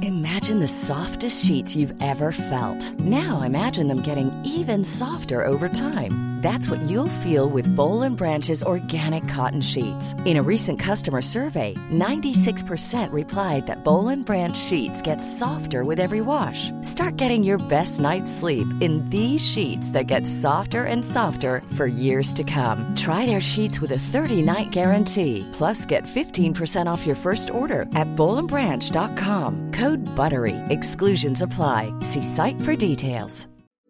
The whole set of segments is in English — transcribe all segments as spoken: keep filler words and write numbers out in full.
Imagine the softest sheets you've ever felt. Now imagine them getting even softer over time. That's what you'll feel with Boll and Branch's organic cotton sheets. In a recent customer survey, ninety-six percent replied that Boll and Branch sheets get softer with every wash. Start getting your best night's sleep in these sheets that get softer and softer for years to come. Try their sheets with a thirty-night guarantee. Plus, get fifteen percent off your first order at boll and branch dot com. Code BUTTERY. Exclusions apply. See site for details.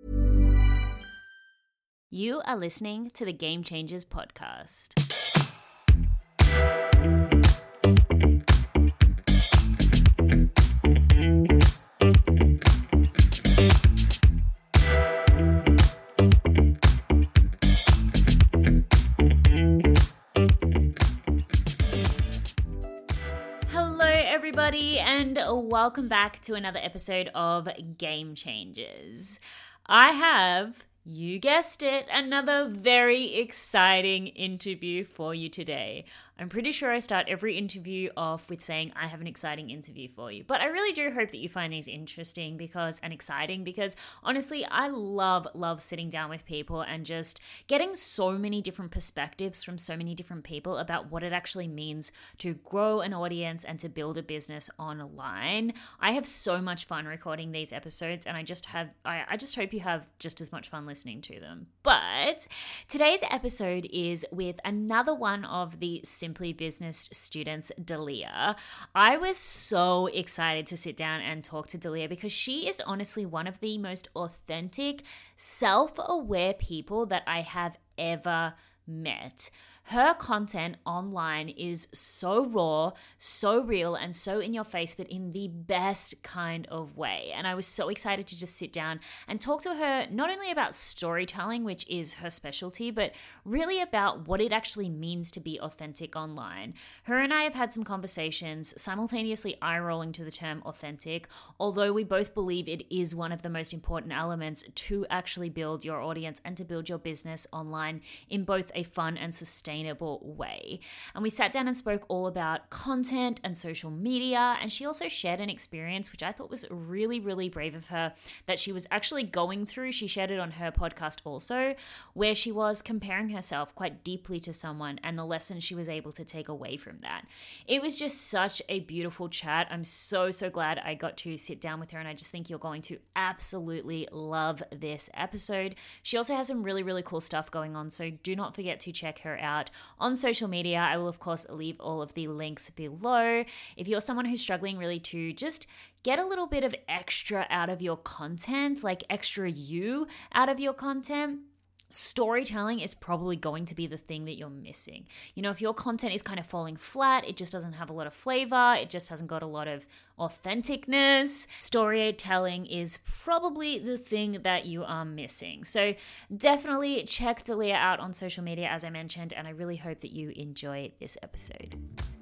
You are listening to the Game Changers podcast. Hello, everybody, and welcome back to another episode of Game Changers. I have, you guessed it, another very exciting interview for you today. I'm pretty sure I start every interview off with saying I have an exciting interview for you, but I really do hope that you find these interesting because and exciting because honestly, I love, love sitting down with people and just getting so many different perspectives from so many different people about what it actually means to grow an audience and to build a business online. I have so much fun recording these episodes and I just have, I, I just hope you have just as much fun listening to them. But today's episode is with another one of the Simply Business students, Dalia. I was so excited to sit down and talk to Dalia because she is honestly one of the most authentic, self-aware people that I have ever met. Her content online is so raw, so real, and so in your face, but in the best kind of way. And I was so excited to just sit down and talk to her not only about storytelling, which is her specialty, but really about what it actually means to be authentic online. Her and I have had some conversations, simultaneously eye-rolling to the term authentic, although we both believe it is one of the most important elements to actually build your audience and to build your business online in both a fun and sustainable way. And we sat down and spoke all about content and social media, and she also shared an experience which I thought was really, really brave of her that she was actually going through. She shared it on her podcast also, where she was comparing herself quite deeply to someone and the lessons she was able to take away from that. It was just such a beautiful chat. I'm so, so glad I got to sit down with her, and I just think you're going to absolutely love this episode. She also has some really, really cool stuff going on, so do not forget to check her out on social media. I will, of course, leave all of the links below. If you're someone who's struggling really to just get a little bit of extra out of your content, like extra you out of your content, storytelling is probably going to be the thing that you're missing. You know, if your content is kind of falling flat, it just doesn't have a lot of flavor, it just hasn't got a lot of authenticness, storytelling is probably the thing that you are missing. So definitely check Dalia out on social media, as I mentioned, and I really hope that you enjoy this episode.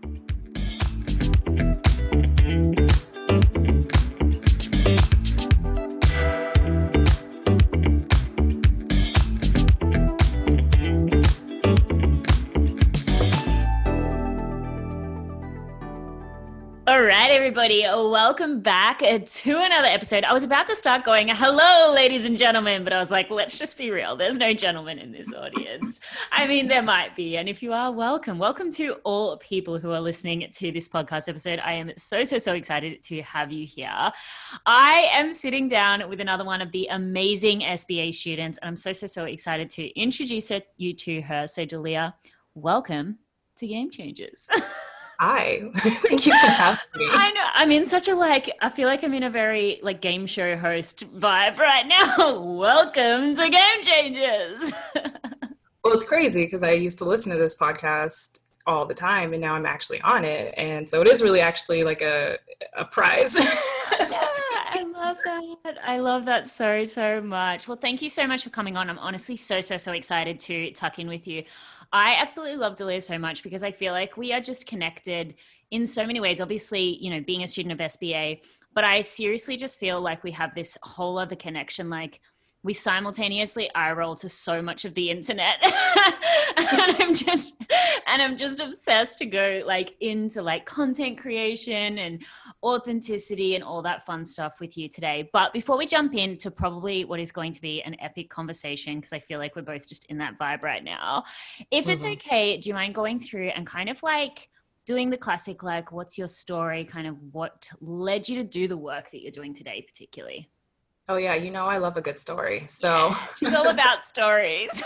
All right, everybody, welcome back to another episode. I was about to start going, hello, ladies and gentlemen, but I was like, let's just be real. There's no gentlemen in this audience. I mean, there might be. And if you are, welcome. Welcome to all people who are listening to this podcast episode. I am so, so, so excited to have you here. I am sitting down with another one of the amazing S B A students, and I'm so, so, so excited to introduce her, you to her. So, Dalia, welcome to Game Changers. Hi, thank you for having me. I know. I'm in such a like, I feel like I'm in a very like game show host vibe right now. Welcome to Game Changers. Well, it's crazy because I used to listen to this podcast all the time and now I'm actually on it. And so it is really actually like a, a prize. Yeah, I love that. I love that so, so much. Well, thank you so much for coming on. I'm honestly so, so, so excited to tuck in with you. I absolutely love Dalia so much because I feel like we are just connected in so many ways. Obviously, you know, being a student of S B A, but I seriously just feel like we have this whole other connection. Like we simultaneously eye roll to so much of the internet. and I'm just, and I'm just obsessed to go like into like content creation and authenticity and all that fun stuff with you today. But before we jump into probably what is going to be an epic conversation, because I feel like we're both just in that vibe right now, if mm-hmm. it's okay, do you mind going through and kind of like doing the classic, like, what's your story, kind of what led you to do the work that you're doing today particularly? Oh yeah, you know I love a good story. So she's all about stories.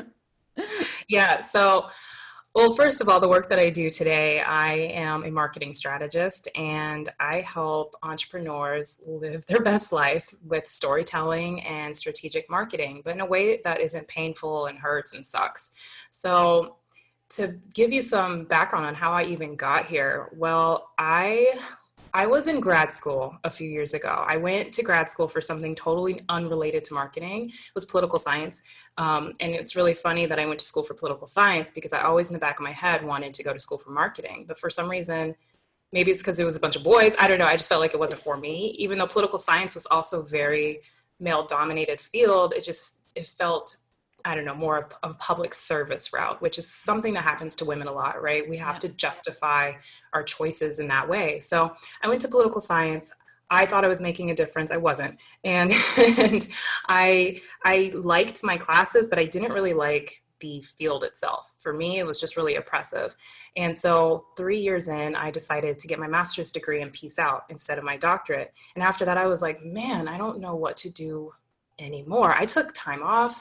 Yeah, so well, first of all, the work that I do today, I am a marketing strategist and I help entrepreneurs live their best life with storytelling and strategic marketing, but in a way that isn't painful and hurts and sucks. So to give you some background on how I even got here, well, I I was in grad school a few years ago. I went to grad school for something totally unrelated to marketing. It was political science. Um, and it's really funny that I went to school for political science because I always in the back of my head wanted to go to school for marketing. But for some reason, maybe it's because it was a bunch of boys. I don't know. I just felt like it wasn't for me. Even though political science was also very male-dominated field, it just, it felt, I don't know, more of a public service route, which is something that happens to women a lot, right? We have yeah. to justify our choices in that way. So I went to political science. I thought I was making a difference. I wasn't. And, and I, I liked my classes, but I didn't really like the field itself. For me, it was just really oppressive. And so three years in, I decided to get my master's degree and peace out instead of my doctorate. And after that, I was like, man, I don't know what to do anymore. I took time off.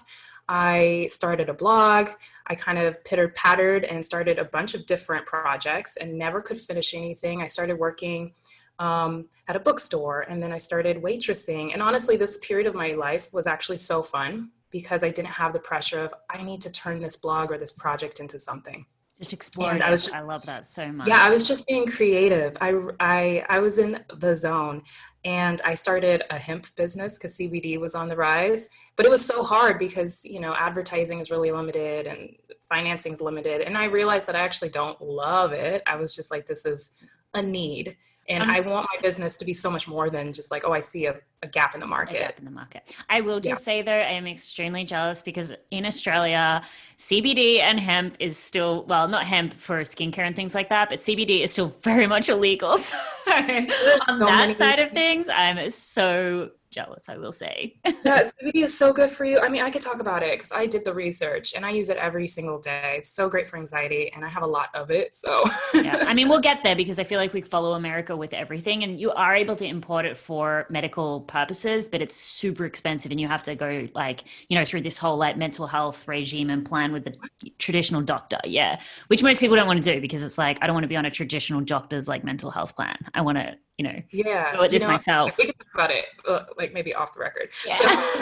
I started a blog. I kind of pitter pattered and started a bunch of different projects and never could finish anything. I started working um, at a bookstore and then I started waitressing. And honestly, this period of my life was actually so fun because I didn't have the pressure of, I need to turn this blog or this project into something. Just exploring. I was just, I love that so much. Yeah, I was just being creative. I, I, I was in the zone. And I started a hemp business because C B D was on the rise. But it was so hard because, you know, advertising is really limited and financing is limited. And I realized that I actually don't love it. I was just like, this is a need. And I'm I want my business to be so much more than just like, oh, I see a, a gap in the market. A gap in the market. I will just yeah. say though, I am extremely jealous because in Australia, C B D and hemp is still, well, not hemp for skincare and things like that, but C B D is still very much illegal. So on so that side of things, I'm so jealous, I will say. Yeah, C B D is so good for you. I mean, I could talk about it because I did the research and I use it every single day. It's so great for anxiety and I have a lot of it. So yeah, I mean, we'll get there because I feel like we follow America with everything and you are able to import it for medical purposes, but it's super expensive and you have to go like, you know, through this whole like mental health regime and plan with the traditional doctor. Yeah. Which most people don't want to do because it's like, I don't want to be on a traditional doctor's like mental health plan. I want to, you know, yeah, go at this know, myself. We can talk about it, uh, like maybe off the record. Yeah. So,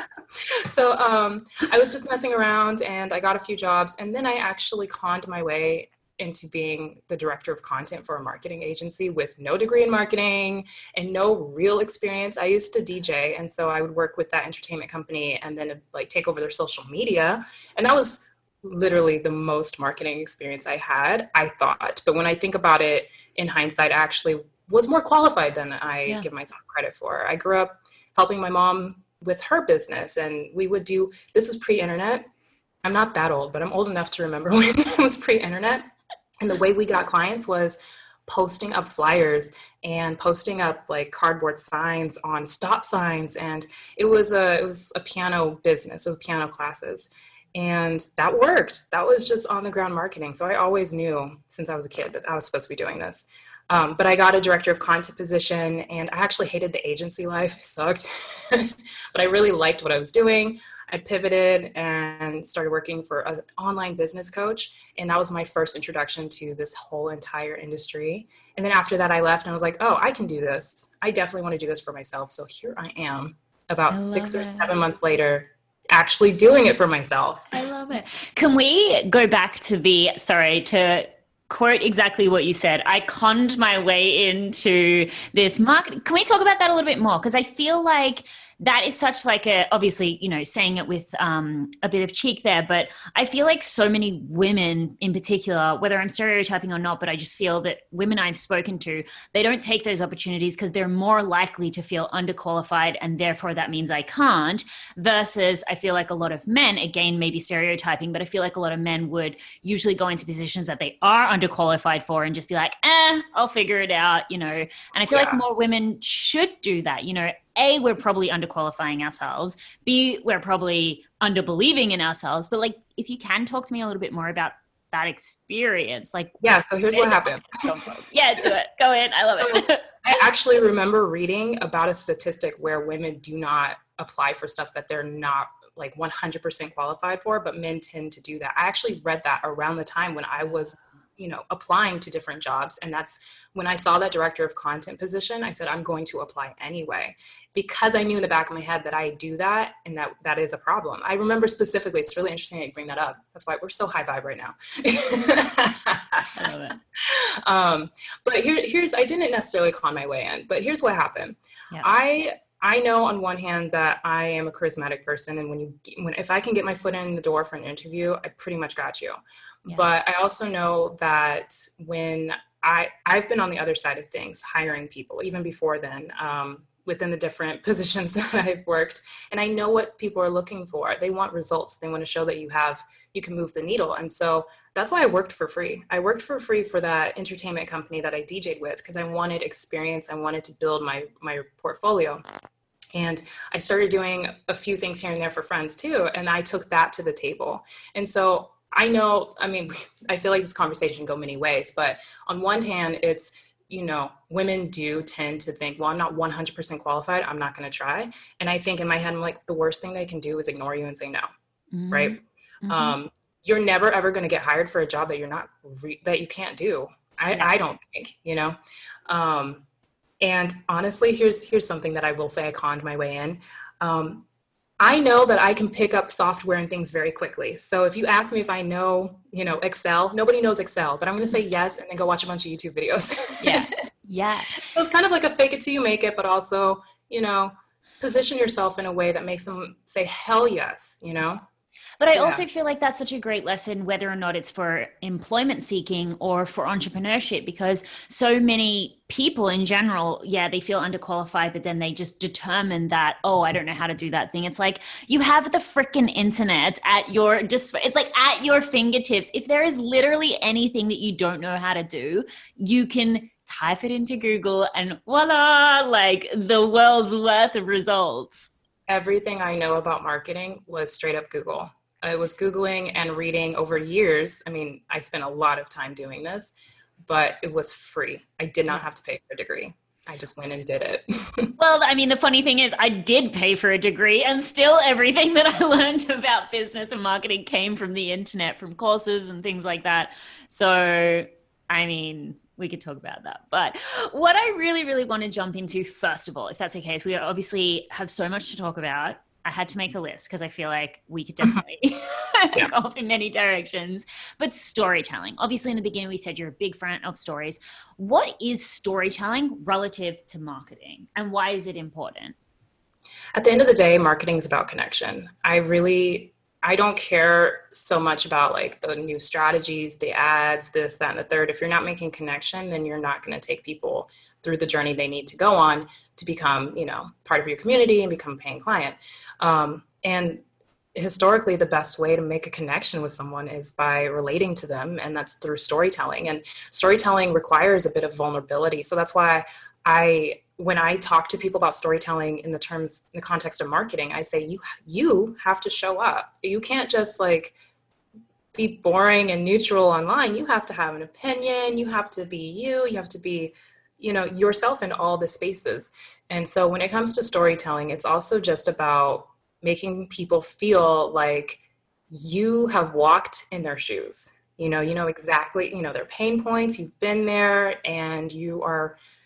so um, I was just messing around and I got a few jobs and then I actually conned my way into being the director of content for a marketing agency with no degree in marketing and no real experience. I used to D J. And so I would work with that entertainment company and then like take over their social media. And that was literally the most marketing experience I had, I thought. But when I think about it in hindsight, I actually was more qualified than I yeah. give myself credit for. I grew up helping my mom with her business and we would do, this was pre-internet. I'm not that old, but I'm old enough to remember when it was pre-internet. And the way we got clients was posting up flyers and posting up like cardboard signs on stop signs. And it was a, it was a piano business. It was piano classes. And that worked. That was just on the ground marketing. So I always knew since I was a kid that I was supposed to be doing this. Um, but I got a director of content position and I actually hated the agency life. It sucked. But I really liked what I was doing. I pivoted and started working for an online business coach. And that was my first introduction to this whole entire industry. And then after that, I left and I was like, oh, I can do this. I definitely want to do this for myself. So here I am about six it. or seven months later, actually doing it for myself. I love it. Can we go back to the, sorry, to quote exactly what you said. I conned my way into this market. Can we talk about that a little bit more? Because I feel like that is such like a, obviously, you know, saying it with um, a bit of cheek there, but I feel like so many women in particular, whether I'm stereotyping or not, but I just feel that women I've spoken to, they don't take those opportunities because they're more likely to feel underqualified, and therefore that means I can't, versus I feel like a lot of men, again, maybe stereotyping, but I feel like a lot of men would usually go into positions that they are underqualified for and just be like, eh, I'll figure it out, you know. And I feel yeah. like more women should do that, you know. A, we're probably underqualifying ourselves. B, we're probably underbelieving in ourselves. But like, if you can talk to me a little bit more about that experience, like, yeah. So here's what happened. Yeah, do it. Go in. I love it. So I actually remember reading about a statistic where women do not apply for stuff that they're not like one hundred percent qualified for, but men tend to do that. I actually read that around the time when I was, you know, applying to different jobs. And that's when I saw that director of content position, I said, I'm going to apply anyway, because I knew in the back of my head that I do that and that that is a problem. I remember specifically, it's really interesting that you bring that up. That's why we're so high vibe right now. I love it. Um, but here, here's, I didn't necessarily con my way in, but here's what happened. Yeah. I, I know on one hand that I am a charismatic person. And when you, when, if I can get my foot in the door for an interview, I pretty much got you. Yeah. But I also know that when I, I've been on the other side of things, hiring people, even before then, um, within the different positions that I've worked. And I know what people are looking for. They want results. They want to show that you have, you can move the needle. And so that's why I worked for free. I worked for free for that entertainment company that I D J'd with, because I wanted experience. I wanted to build my, my portfolio. And I started doing a few things here and there for friends too. And I took that to the table. And so I know, I mean, I feel like this conversation can go many ways, but on one hand, it's, you know, women do tend to think, well, I'm not one hundred percent qualified. I'm not going to try. And I think in my head, I'm like, the worst thing they can do is ignore you and say no. Mm-hmm. Right. Mm-hmm. Um, you're never, ever going to get hired for a job that you're not, re- that you can't do. I, yeah. I don't think, you know, um, and honestly, here's, here's something that I will say I conned my way in. Um, I know that I can pick up software and things very quickly. So if you ask me if I know, you know, Excel, nobody knows Excel, but I'm going to say yes and then go watch a bunch of YouTube videos. Yeah. Yeah. So it's kind of like a fake it till you make it, but also, you know, position yourself in a way that makes them say, hell yes, you know? But I yeah. also feel like that's such a great lesson, whether or not it's for employment seeking or for entrepreneurship, because so many people in general, yeah, they feel underqualified, but then they just determine that, oh, I don't know how to do that thing. It's like, you have the freaking internet at your, just, it's like at your fingertips. If there is literally anything that you don't know how to do, you can type it into Google and voila, like the world's worth of results. Everything I know about marketing was straight up Google. I was Googling and reading over years. I mean, I spent a lot of time doing this, but it was free. I did not have to pay for a degree. I just went and did it. Well, I mean, the funny thing is I did pay for a degree, and still everything that I learned about business and marketing came from the internet, from courses and things like that. So, I mean, we could talk about that. But what I really, really want to jump into, first of all, if that's okay, is we obviously have so much to talk about. I had to make a list because I feel like we could definitely yeah. go off in many directions. But storytelling, obviously in the beginning we said you're a big fan of stories. What is storytelling relative to marketing, and why is it important? At the end of the day, marketing is about connection. I really, I don't care so much about like the new strategies, the ads, this, that, and the third. If you're not making connection, then you're not going to take people through the journey they need to go on to become, you know, part of your community and become a paying client. Um, and historically, the best way to make a connection with someone is by relating to them. And that's through storytelling. And storytelling requires a bit of vulnerability. So that's why I, when I talk to people about storytelling in the terms, in the context of marketing, I say, you, you have to show up. You can't just like be boring and neutral online. You have to have an opinion. You have to be you. You have to be, you know, yourself in all the spaces. And so when it comes to storytelling, it's also just about making people feel like you have walked in their shoes. You know, you know exactly, you know, their pain points, you've been there, and you are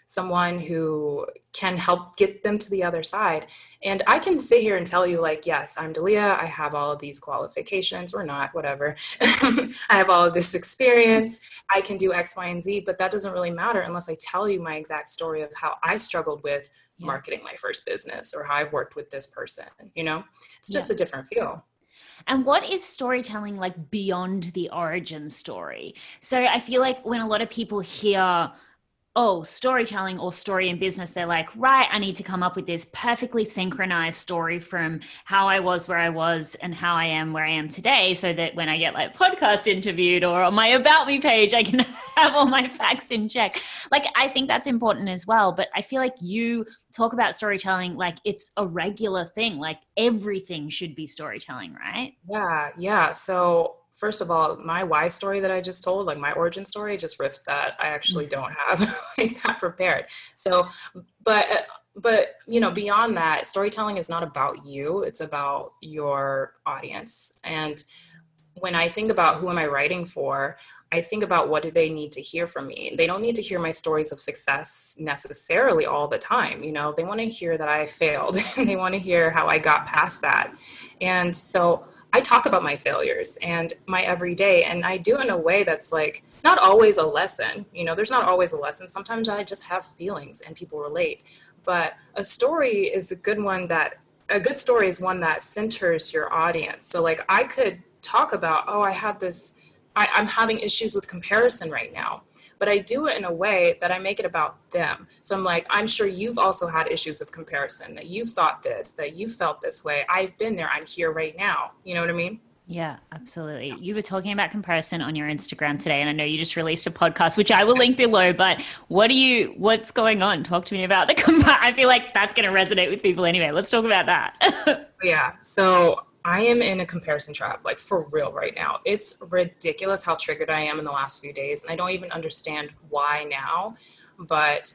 someone who can help get them to the other side. And I can sit here and tell you like, yes, I'm Dalia. I have all of these qualifications or not, whatever. I have all of this experience. I can do X, Y, and Z, but that doesn't really matter unless I tell you my exact story of how I struggled with yeah. marketing my first business or how I've worked with this person, you know, it's just yeah. a different feel. And what is storytelling like beyond the origin story? So I feel like when a lot of people hear, oh, storytelling or story in business, they're like, right, I need to come up with this perfectly synchronized story from how I was where I was and how I am where I am today, so that when I get like podcast interviewed or on my About Me page, I can have all my facts in check. Like, I think that's important as well. But I feel like you talk about storytelling like it's a regular thing, like everything should be storytelling, right? Yeah, yeah. So first of all, my why story that I just told, like my origin story, I just riffed that. I actually don't have like that prepared. So, but, but, you know, beyond that, storytelling is not about you. It's about your audience. And when I think about who am I writing for, I think about what do they need to hear from me. They don't need to hear my stories of success necessarily all the time. You know, they want to hear that I failed and they want to hear how I got past that. And so I talk about my failures and my everyday, and I do it in a way that's like not always a lesson. You know, there's not always a lesson. Sometimes I just have feelings and people relate. But a story is a good one that a good story is one that centers your audience. So like I could talk about, oh, I had this, I, I'm having issues with comparison right now. But I do it in a way that I make it about them. So I'm like, I'm sure you've also had issues of comparison, that you've thought this, that you felt this way. I've been there. I'm here right now. You know what I mean? Yeah, absolutely. You were talking about comparison on your Instagram today, and I know you just released a podcast, which I will link below, but what do you, what's going on? Talk to me about the compa- I feel like that's going to resonate with people anyway. Let's talk about that. Yeah. So I am in a comparison trap, like for real right now. It's ridiculous how triggered I am in the last few days. And I don't even understand why now, but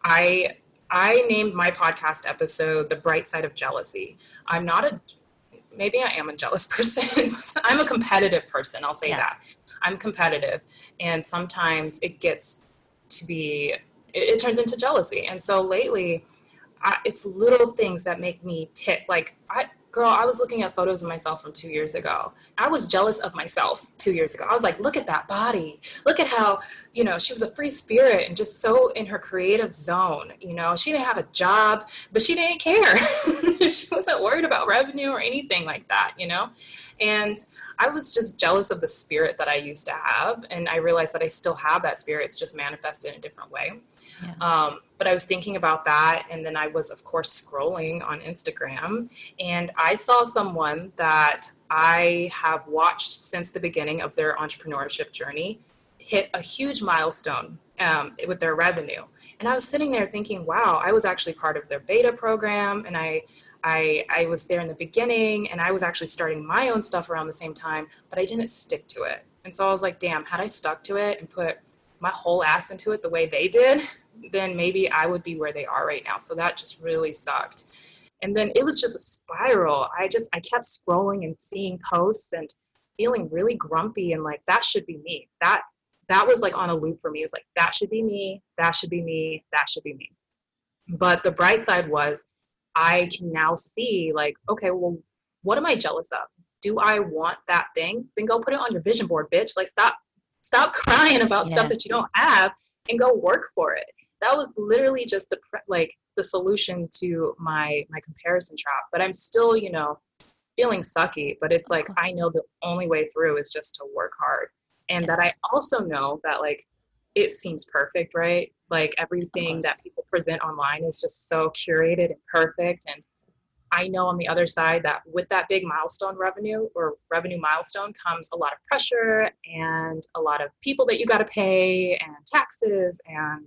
I, I named my podcast episode, The Bright Side of Jealousy. I'm not a, maybe I am a jealous person. I'm a competitive person. I'll say yeah. that. I'm competitive. And sometimes it gets to be, it, it turns into jealousy. And so lately I, it's little things that make me tick. Like I, Girl, I was looking at photos of myself from two years ago. I was jealous of myself two years ago. I was like, look at that body. Look at how, you know, she was a free spirit and just so in her creative zone. You know, she didn't have a job, but she didn't care. She wasn't worried about revenue or anything like that, you know? And I was just jealous of the spirit that I used to have. And I realized that I still have that spirit. It's just manifested in a different way. Yeah. Um, but I was thinking about that. And then I was, of course, scrolling on Instagram. And I saw someone that I have watched since the beginning of their entrepreneurship journey hit a huge milestone um, with their revenue. And I was sitting there thinking, wow, I was actually part of their beta program. And I I, I was there in the beginning, and I was actually starting my own stuff around the same time, but I didn't stick to it. And so I was like, damn, had I stuck to it and put my whole ass into it the way they did, then maybe I would be where they are right now. So that just really sucked. And then it was just a spiral. I just, I kept scrolling and seeing posts and feeling really grumpy and like, that should be me. That, that was like on a loop for me. It was like, that should be me. That should be me. That should be me. But the bright side was, I can now see like, okay, well, what am I jealous of? Do I want that thing? Then go put it on your vision board, bitch. Like stop, stop crying about yeah. stuff that you don't have and go work for it. That was literally just the, like the solution to my, my comparison trap, but I'm still, you know, feeling sucky, but it's like, I know the only way through is just to work hard. And yeah. that I also know that like, it seems perfect, right? Like everything that people present online is just so curated and perfect. And I know on the other side that with that big milestone revenue or revenue milestone comes a lot of pressure and a lot of people that you got to pay and taxes and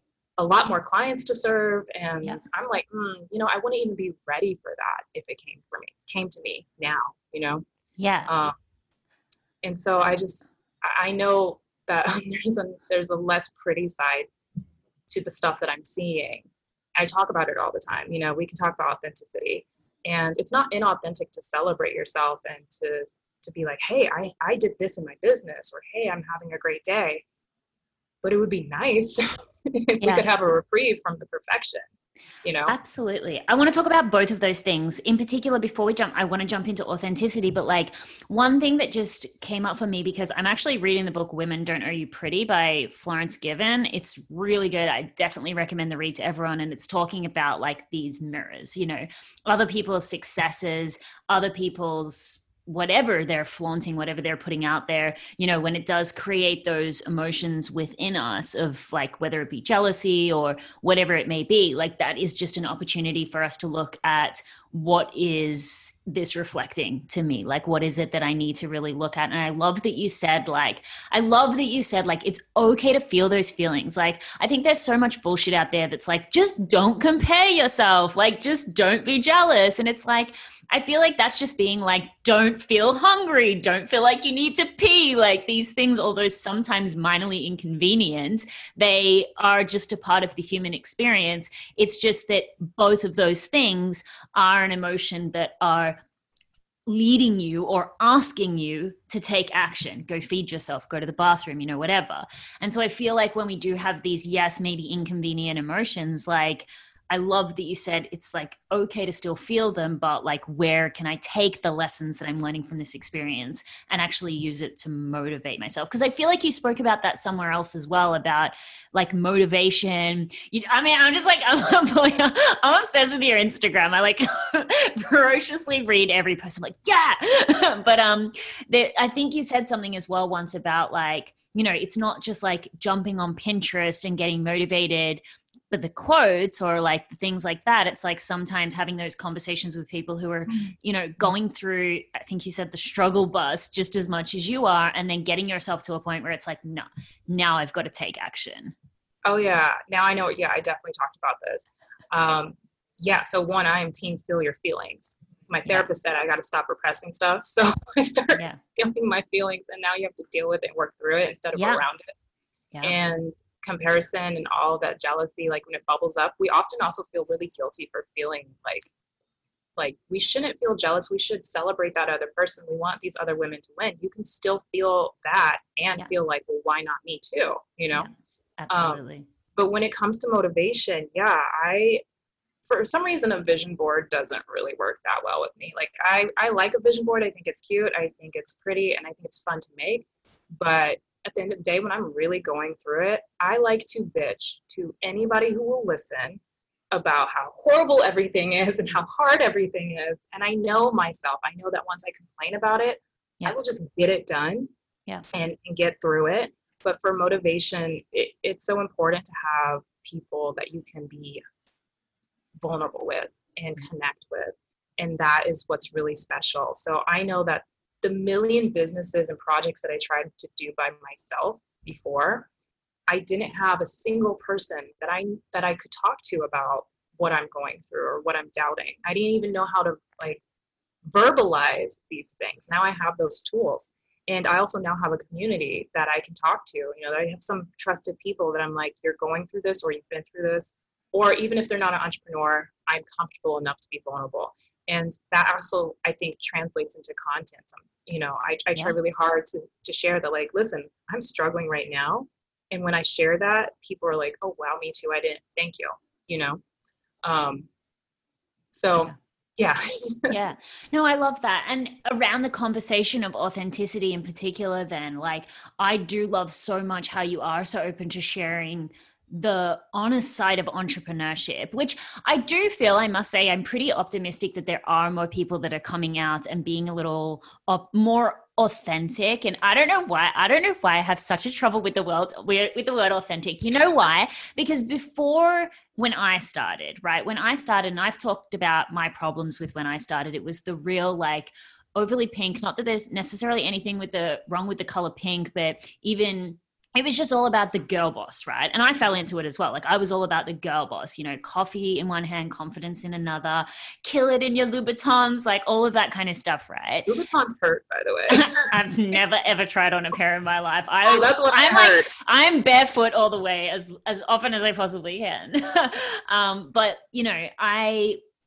a lot more clients to serve. And yeah. I'm like, mm, you know, I wouldn't even be ready for that if it came for me, came to me now, you know? Yeah. Um, and so I just, I know that there's a, there's a less pretty side to the stuff that I'm seeing. I talk about it all the time. You know, we can talk about authenticity, and it's not inauthentic to celebrate yourself and to, to be like, hey, I, I did this in my business, or, hey, I'm having a great day. But it would be nice we Yeah. could have a reprieve from the perfection, you know? Absolutely. I want to talk about both of those things. In particular, before we jump, I want to jump into authenticity. But like one thing that just came up for me, because I'm actually reading the book Women Don't Owe You Pretty by Florence Given. It's really good. I definitely recommend the read to everyone. And it's talking about like these mirrors, you know, other people's successes, other people's whatever they're flaunting, whatever they're putting out there, you know, when it does create those emotions within us of like, whether it be jealousy or whatever it may be, like that is just an opportunity for us to look at what is this reflecting to me? Like, what is it that I need to really look at? And I love that you said, like, I love that you said, like, it's okay to feel those feelings. Like, I think there's so much bullshit out there that's like, just don't compare yourself. Like, just don't be jealous. And it's like, I feel like that's just being like, don't feel hungry, don't feel like you need to pee. Like these things, although sometimes minorly inconvenient, they are just a part of the human experience. It's just that both of those things are an emotion that are leading you or asking you to take action, go feed yourself, go to the bathroom, you know, whatever. And so I feel like when we do have these, yes, maybe inconvenient emotions, like, I love that you said it's like okay to still feel them, but like where can I take the lessons that I'm learning from this experience and actually use it to motivate myself? Because I feel like you spoke about that somewhere else as well, about like motivation. You, I mean, I'm just like, I'm, I'm, I'm obsessed with your Instagram. I like ferociously read every post. I'm like, yeah. But um, the, I think you said something as well once about like, you know, it's not just like jumping on Pinterest and getting motivated, but the quotes or like the things like that, it's like sometimes having those conversations with people who are, you know, going through, I think you said the struggle bus just as much as you are, and then getting yourself to a point where it's like, no, now I've got to take action. Oh yeah. Now I know. Yeah, I definitely talked about this. Um, yeah. So one, I am team feel your feelings. My therapist yeah. said I got to stop repressing stuff. So I started yeah. feeling my feelings, and now you have to deal with it and work through it instead of yeah. around it. Yeah. And comparison and all that jealousy, like when it bubbles up, we often also feel really guilty for feeling like like we shouldn't feel jealous. We should celebrate that other person. We want these other women to win. You can still feel that and yeah. feel like, well, why not me too, you know? Yeah, absolutely. Um, but when it comes to motivation, yeah, I for some reason a vision board doesn't really work that well with me. Like I I like a vision board. I think it's cute, I think it's pretty, and I think it's fun to make. But at the end of the day, when I'm really going through it, I like to bitch to anybody who will listen about how horrible everything is and how hard everything is. And I know myself, I know that once I complain about it, yeah. I will just get it done yeah. and, and get through it. But for motivation, it, it's so important to have people that you can be vulnerable with and connect with. And that is what's really special. So I know that the million businesses and projects that I tried to do by myself before, I didn't have a single person that I that I could talk to about what I'm going through or what I'm doubting. I didn't even know how to like verbalize these things. Now I have those tools. And I also now have a community that I can talk to. You know, I have some trusted people that I'm like, you're going through this, or you've been through this. Or even if they're not an entrepreneur, I'm comfortable enough to be vulnerable. And that also, I think, translates into content. Some, you know, I, I try yeah. really hard to, to share that, like, listen, I'm struggling right now. And when I share that, people are like, oh, wow, me too. I didn't. Thank you. You know? Um, so, yeah. Yeah. yeah. No, I love that. And around the conversation of authenticity in particular, then, like, I do love so much how you are so open to sharing the honest side of entrepreneurship, which I do feel, I must say, I'm pretty optimistic that there are more people that are coming out and being a little op- more authentic. And I don't know why, I don't know why I have such a trouble with the word, with the word authentic. You know why? Because before, when I started, right, when I started, and I've talked about my problems with when I started, it was the real, like, overly pink, not that there's necessarily anything with the wrong with the color pink, but even it was just all about the girl boss, right? And I fell into it as well. Like I was all about the girl boss, you know, coffee in one hand, confidence in another, kill it in your Louboutins, like all of that kind of stuff, right? Louboutins hurt, by the way. I've never ever tried on a pair in my life. I, oh, that's what I'm I heard. Like, I'm barefoot all the way as as often as I possibly can. um, but you know, I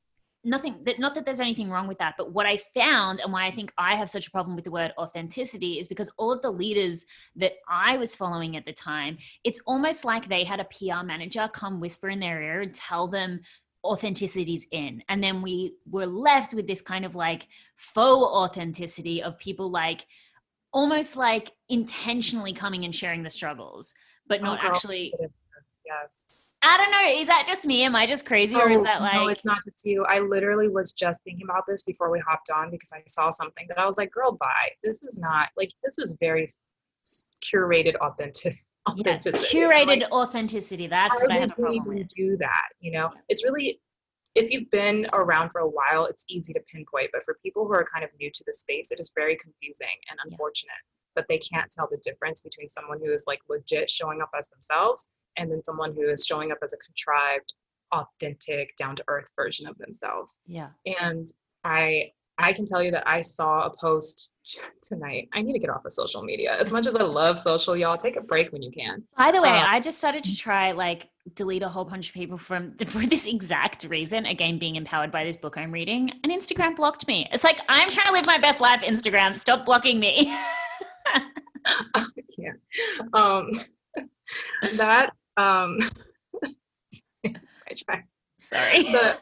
nothing that, not that there's anything wrong with that, but what I found and why I think I have such a problem with the word authenticity is because all of the leaders that I was following at the time, it's almost like they had a P R manager come whisper in their ear and tell them authenticity's in. And then we were left with this kind of like faux authenticity of people like almost like intentionally coming and sharing the struggles, but not oh, actually. Yes. I don't know. Is that just me? Am I just crazy? Oh, or is that like. No, it's not just you. I literally was just thinking about this before we hopped on because I saw something that I was like, girl, bye. This is not like, this is very curated authentic. Yeah, curated like, authenticity. That's what I have a problem with. Do that, you know, yeah. It's really, if you've been around for a while, it's easy to pinpoint. But for people who are kind of new to the space, it is very confusing and unfortunate yeah. that they can't tell the difference between someone who is like legit showing up as themselves and then someone who is showing up as a contrived, authentic, down-to-earth version of themselves. Yeah. And I I can tell you that I saw a post tonight. I need to get off of social media. As much as I love social, y'all, take a break when you can. By the way, um, I just started to try like delete a whole bunch of people from for this exact reason. Again, being empowered by this book I'm reading, and Instagram blocked me. It's like, I'm trying to live my best life, Instagram. Stop blocking me. Yeah. Um, that, um, I try. Sorry. But,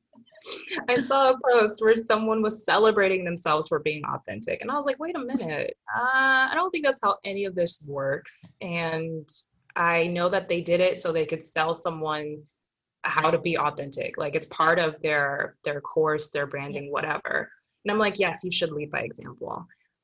I saw a post where someone was celebrating themselves for being authentic. And I was like, wait a minute. Uh, I don't think that's how any of this works. And I know that they did it so they could sell someone how to be authentic. Like it's part of their, their course, their branding, whatever. And I'm like, yes, you should lead by example.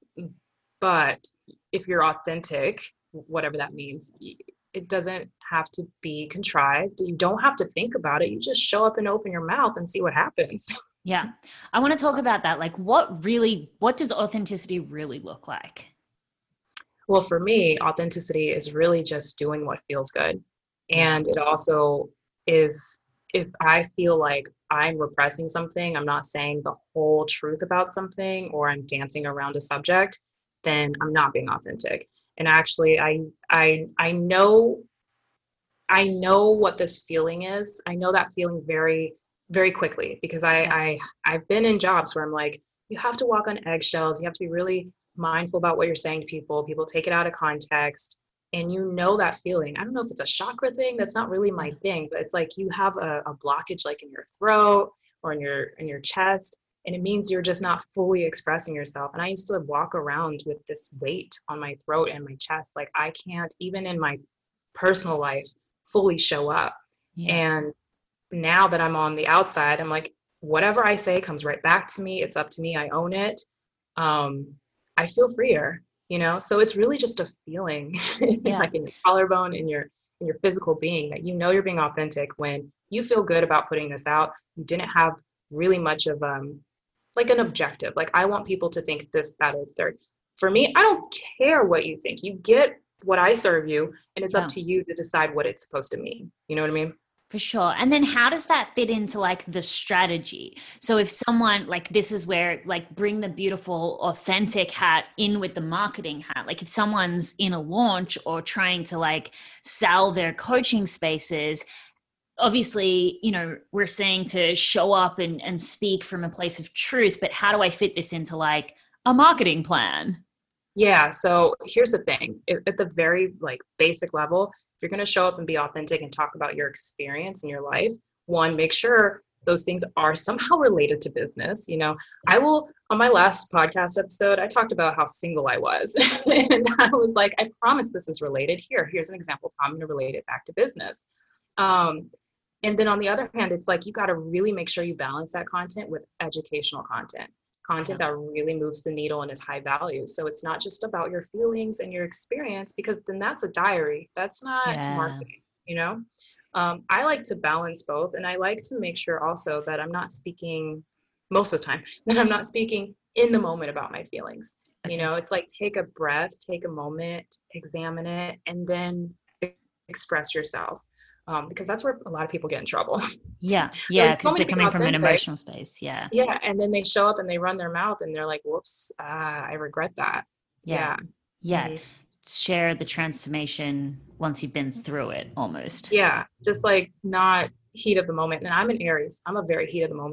But if you're authentic, whatever that means, it doesn't have to be contrived. You don't have to think about it. You just show up and open your mouth and see what happens. Yeah. I want to talk about that. Like what really, what does authenticity really look like? Well, for me, authenticity is really just doing what feels good. And it also is, if I feel like I'm repressing something, I'm not saying the whole truth about something, or I'm dancing around a subject, then I'm not being authentic. And actually, I, I, I know, I know what this feeling is. I know that feeling very, very quickly because I, I, I've been in jobs where I'm like, you have to walk on eggshells. You have to be really mindful about what you're saying to people. People take it out of context, and you know that feeling. I don't know if it's a chakra thing. That's not really my thing, but it's like you have a, a blockage, like in your throat or in your in your chest. And it means you're just not fully expressing yourself. And I used to walk around with this weight on my throat and my chest. Like I can't, even in my personal life, fully show up. Yeah. And now that I'm on the outside, I'm like, whatever I say comes right back to me. It's up to me. I own it. Um, I feel freer, you know? So it's really just a feeling yeah. like in your collarbone, in your, in your physical being, that you know you're being authentic when you feel good about putting this out. You didn't have really much of, um, like an objective. Like I want people to think this, that, or third. For me, I don't care what you think. You get what I serve you, and it's yeah. up to you to decide what it's supposed to mean. You know what I mean? For sure. And then how does that fit into like the strategy? So if someone, like, this is where like bring the beautiful authentic hat in with the marketing hat. Like if someone's in a launch or trying to like sell their coaching spaces, obviously, you know, we're saying to show up and, and speak from a place of truth, but how do I fit this into like a marketing plan? Yeah. So here's the thing. At the very like basic level, if you're going to show up and be authentic and talk about your experience in your life, one, make sure those things are somehow related to business. You know, I will, on my last podcast episode, I talked about how single I was. And I was like, I promise this is related. Here, here's an example of how I'm going to relate it back to business. Um, and then on the other hand, it's like, you got to really make sure you balance that content with educational content. Content that really moves the needle and is high value. So it's not just about your feelings and your experience, because then that's a diary. That's not yeah. marketing, you know? Um, I like to balance both. And I like to make sure also that I'm not speaking, most of the time, that I'm not speaking in the moment about my feelings. Okay. You know, it's like, take a breath, take a moment, examine it, and then express yourself. Um, because that's where a lot of people get in trouble. Yeah. Yeah. Because they're coming from an emotional space. Yeah. Yeah. And then they show up and they run their mouth and they're like, whoops, uh, I regret that. Yeah. Yeah. yeah. Mm-hmm. Share the transformation once you've been through it almost. Yeah. Just like not heat of the moment. And I'm an Aries. I'm a very heat of the moment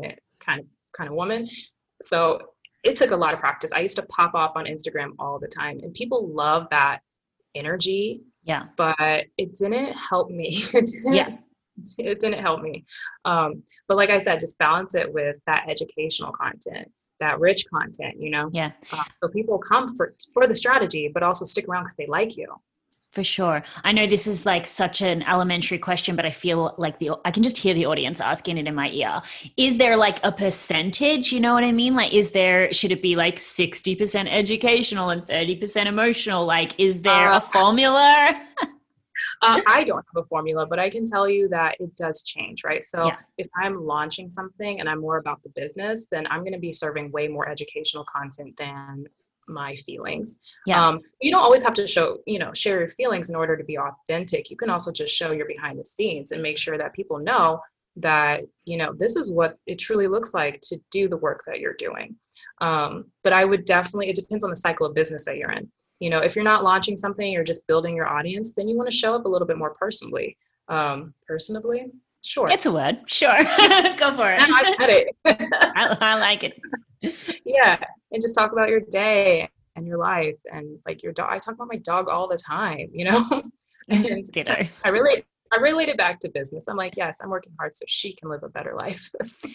kind of kind of woman. So it took a lot of practice. I used to pop off on Instagram all the time, and people love that energy. Yeah. But it didn't help me. It didn't, yeah. It didn't help me. Um, but like I said, just balance it with that educational content, that rich content, you know? Yeah. Uh, so people come for, for the strategy, but also stick around because they like you. For sure. I know this is like such an elementary question, but I feel like the I can just hear the audience asking it in my ear. Is there like a percentage, you know what I mean? Like, is there, should it be like sixty percent educational and thirty percent emotional? Like, is there uh, a formula? uh, I don't have a formula, but I can tell you that it does change, right? So yeah. if I'm launching something and I'm more about the business, then I'm going to be serving way more educational content than my feelings. Yeah. Um, you don't always have to show, you know, share your feelings in order to be authentic. You can also just show your behind the scenes and make sure that people know that, you know, this is what it truly looks like to do the work that you're doing. Um, but I would definitely, it depends on the cycle of business that you're in. You know, if you're not launching something, you're just building your audience, then you want to show up a little bit more personally. Um, personably, sure. It's a word. Sure. Go for it. I get it. I, I like it. Yeah. And just talk about your day and your life and like your dog. I talk about my dog all the time, you know? And Ditto. I relate, I relate it back to business. I'm like, yes, I'm working hard so she can live a better life.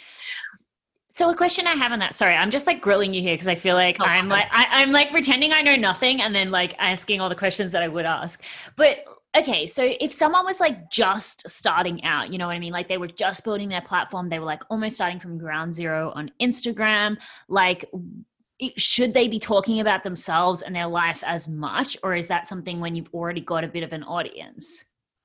So a question I have on that, sorry, I'm just like grilling you here because I feel like oh, I'm like, I, I'm like pretending I know nothing and then like asking all the questions that I would ask. But okay, so if someone was like just starting out, you know what I mean? Like they were just building their platform. They were like almost starting from ground zero on Instagram. Like, should they be talking about themselves and their life as much? Or is that something when you've already got a bit of an audience?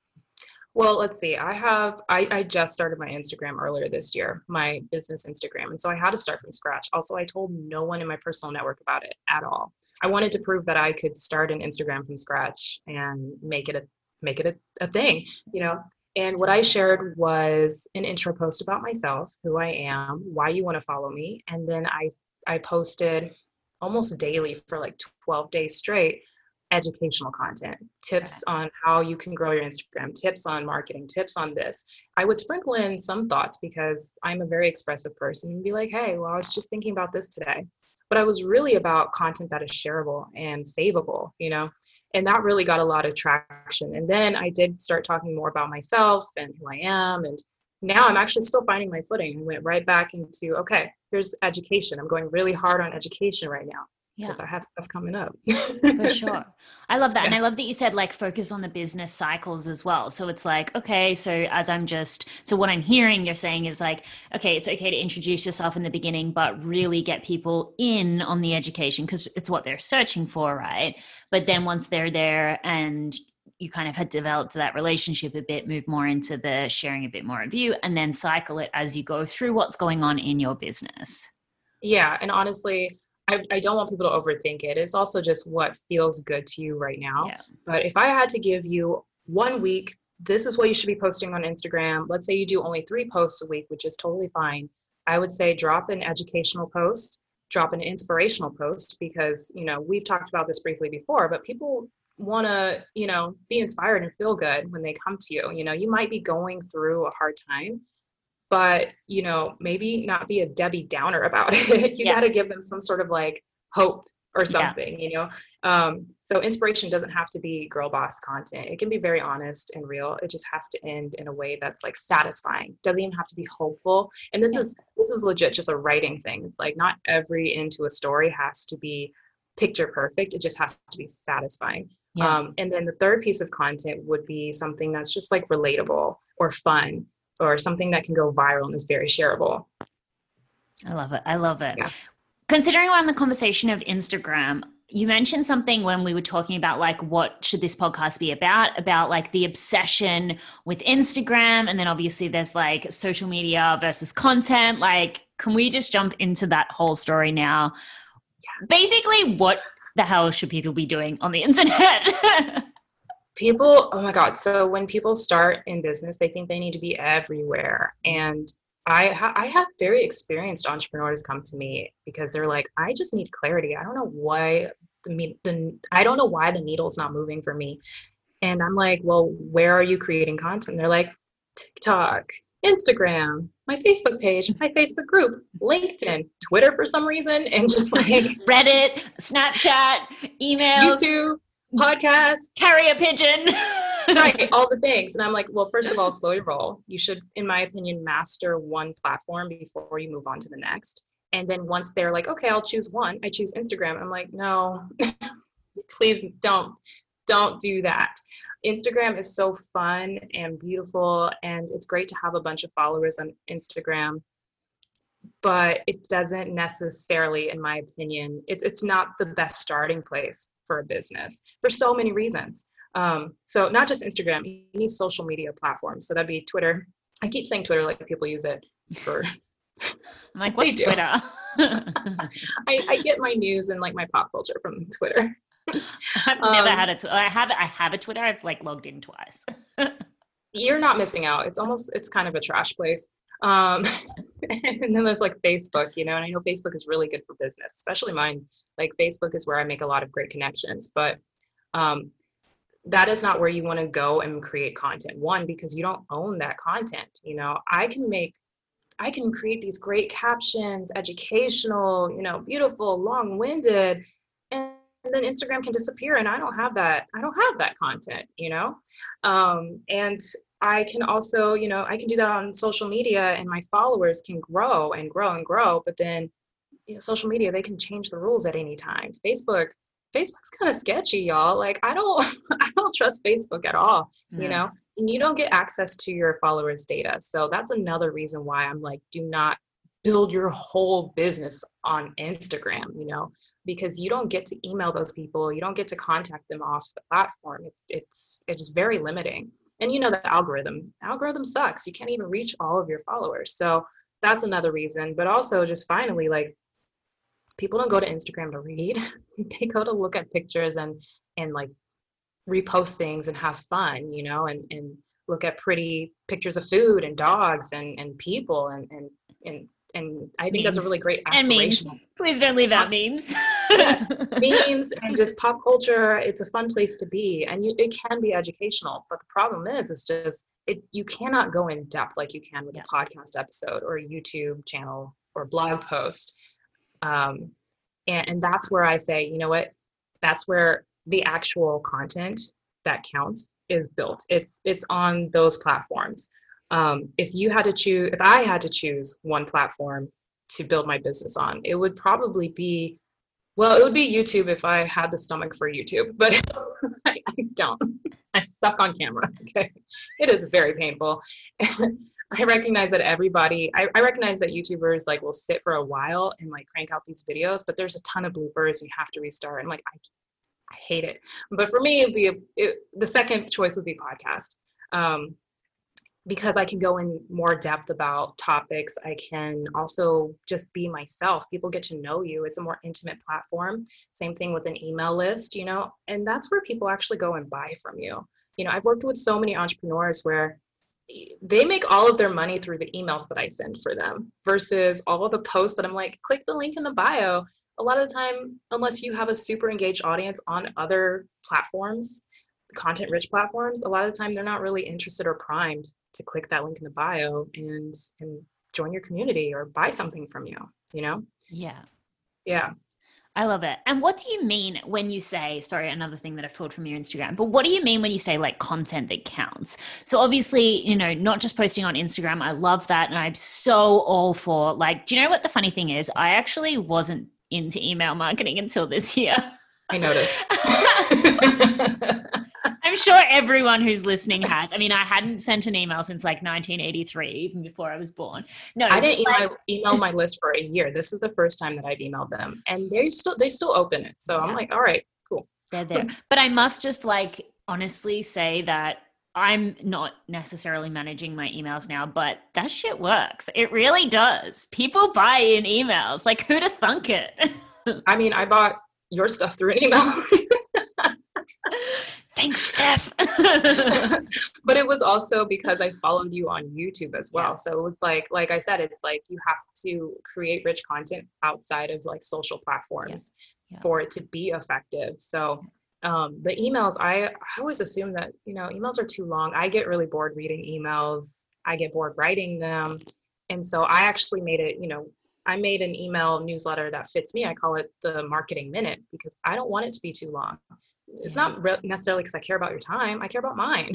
Well, let's see. I have, I, I just started my Instagram earlier this year, my business Instagram. And so I had to start from scratch. Also, I told no one in my personal network about it at all. I wanted to prove that I could start an Instagram from scratch and make it a, make it a, a thing, you know? And what I shared was an intro post about myself, who I am, why you want to follow me. And then I, I posted almost daily for like twelve days straight, educational content, tips on how you can grow your Instagram, tips on marketing, tips on this. I would sprinkle in some thoughts because I'm a very expressive person and be like, hey, well, I was just thinking about this today. But I was really about content that is shareable and savable, you know, and that really got a lot of traction. And then I did start talking more about myself and who I am. And now I'm actually still finding my footing. I went right back into, okay, here's education. I'm going really hard on education right now. Yeah. Because I have stuff coming up. For sure. I love that. Yeah. And I love that you said like focus on the business cycles as well. So it's like, okay, so as I'm just, so what I'm hearing you're saying is like, okay, it's okay to introduce yourself in the beginning, but really get people in on the education because it's what they're searching for, right? But then once they're there and you kind of had developed that relationship a bit, move more into the sharing a bit more of you and then cycle it as you go through what's going on in your business. Yeah. And honestly, I, I don't want people to overthink it. It's also just what feels good to you right now. Yeah. But if I had to give you one week, this is what you should be posting on Instagram. Let's say you do only three posts a week, which is totally fine. I would say drop an educational post, drop an inspirational post, because, you know, we've talked about this briefly before, but people want to, you know, be inspired and feel good when they come to you. You know, you might be going through a hard time, but, you know, maybe not be a Debbie Downer about it. You yeah. got to give them some sort of like hope or something, yeah. you know? Um, so inspiration doesn't have to be girl boss content. It can be very honest and real. It just has to end in a way that's like satisfying. Doesn't even have to be hopeful. And this yeah. is, this is legit just a writing thing. It's like not every into a story has to be picture perfect. It just has to be satisfying. Yeah. Um, and then the third piece of content would be something that's just like relatable or fun, or something that can go viral and is very shareable. I love it. I love it. Yeah. Considering we're on the conversation of Instagram, you mentioned something when we were talking about like, what should this podcast be about, about like the obsession with Instagram. And then obviously there's like social media versus content. Like, can we just jump into that whole story now? Yes. Basically, what the hell should people be doing on the internet? People, oh my God. So when people start in business, they think they need to be everywhere. And I, ha- I have very experienced entrepreneurs come to me because they're like, I just need clarity. I don't know why the, the I don't know why the needle's not moving for me. And I'm like, well, where are you creating content? And they're like, TikTok, Instagram, my Facebook page, my Facebook group, LinkedIn, Twitter for some reason, and just like Reddit, Snapchat, emails, YouTube, podcasts, carrier pigeon. Right, all the things. And I'm like, well, first of all, slow your roll. You should, in my opinion, master one platform before you move on to the next. And then once they're like, okay, I'll choose one, I choose Instagram. I'm like, no, please don't, don't do that. Instagram is so fun and beautiful, and it's great to have a bunch of followers on Instagram, but it doesn't necessarily, in my opinion, it, it's not the best starting place for a business for so many reasons. Um, so not just Instagram, you need social media platforms. So that'd be Twitter. I keep saying Twitter like people use it for. I'm like, what's Twitter? I, I get my news and like my pop culture from Twitter. I've never um, had a, tw- I have, I have a Twitter. I've like logged in twice. You're not missing out. It's almost, it's kind of a trash place. Um, and then there's like Facebook, you know, and I know Facebook is really good for business, especially mine. Like Facebook is where I make a lot of great connections, but, um, that is not where you want to go and create content. One, because you don't own that content. You know, I can make, I can create these great captions, educational, you know, beautiful, long-winded, and then Instagram can disappear and I don't have that. I don't have that content, you know? Um, and I can also, you know, I can do that on social media and my followers can grow and grow and grow, but then you know, social media, they can change the rules at any time. Facebook, Facebook's kind of sketchy, y'all. Like I don't, I don't trust Facebook at all, mm. you know, and you don't get access to your followers' data. So that's another reason why I'm like, do not build your whole business on Instagram, you know, because you don't get to email those people. You don't get to contact them off the platform. It, it's, it's very limiting. And you know, the algorithm, algorithm sucks. You can't even reach all of your followers. So that's another reason, but also just finally, like, people don't go to Instagram to read. They go to look at pictures and, and like repost things and have fun, you know, and, and look at pretty pictures of food and dogs and, and people. And, and, and, and I think memes. That's a really great aspiration. And memes. Please don't leave out memes. Yes, memes and just pop culture. It's a fun place to be. And you, it can be educational, but the problem is, it's just, it, you cannot go in depth like you can with yeah. a podcast episode or a YouTube channel or blog post. Um, and, and that's where I say, you know what, that's where the actual content that counts is built. It's, it's on those platforms. Um, if you had to choose, if I had to choose one platform to build my business on, it would probably be, well, it would be YouTube if I had the stomach for YouTube, but I, I don't. I suck on camera. Okay. It is very painful. I recognize that everybody, I, I recognize that YouTubers like will sit for a while and like crank out these videos, but there's a ton of bloopers and you have to restart. And like, I, I hate it. But for me, it'd be a, it, the second choice would be podcast. Um, because I can go in more depth about topics. I can also just be myself. People get to know you. It's a more intimate platform. Same thing with an email list, you know, and that's where people actually go and buy from you. You know, I've worked with so many entrepreneurs where they make all of their money through the emails that I send for them versus all of the posts that I'm like, click the link in the bio. A lot of the time, unless you have a super engaged audience on other platforms, content rich platforms, a lot of the time they're not really interested or primed to click that link in the bio and, and join your community or buy something from you, you know? Yeah. Yeah. I love it. And what do you mean when you say, sorry, another thing that I've pulled from your Instagram, but what do you mean when you say like content that counts? So obviously, you know, not just posting on Instagram. I love that. And I'm so all for like, do you know what the funny thing is? I actually wasn't into email marketing until this year. I noticed. I'm sure everyone who's listening has. I mean, I hadn't sent an email since like nineteen eighty-three, even before I was born. No, I didn't like, email, email my list for a year. This is the first time that I've emailed them, and they still they still open it. So yeah. I'm like, all right, cool. They're there. But I must just like honestly say that I'm not necessarily managing my emails now, but that shit works. It really does. People buy in emails. Like, who'd have thunk it? I mean, I bought your stuff through an email. Thanks, Steph. But it was also because I followed you on YouTube as well. Yeah. So it was like, like I said, it's like you have to create rich content outside of like social platforms yeah. Yeah. for it to be effective. So um, the emails, I, I always assume that, you know, emails are too long. I get really bored reading emails. I get bored writing them. And so I actually made it, you know, I made an email newsletter that fits me. I call it the Marketing Minute because I don't want it to be too long. It's not re- necessarily because I care about your time. I care about mine.